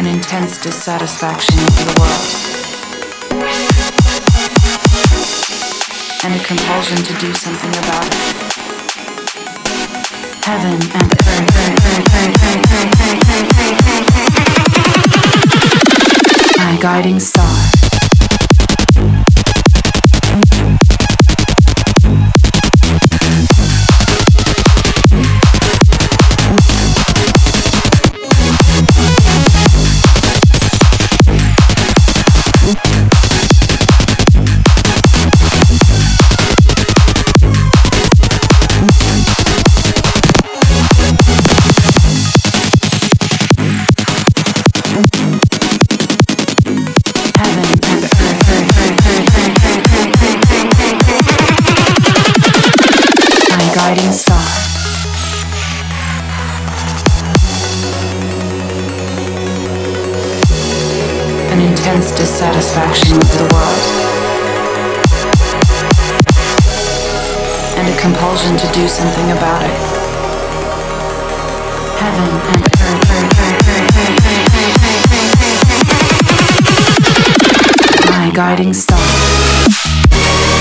an intense dissatisfaction with the world, and a compulsion to do something about it. Heaven and earth, my guiding star. Guiding star. An intense dissatisfaction with the world, and a compulsion to do something about it. Heaven and earth, my guiding star.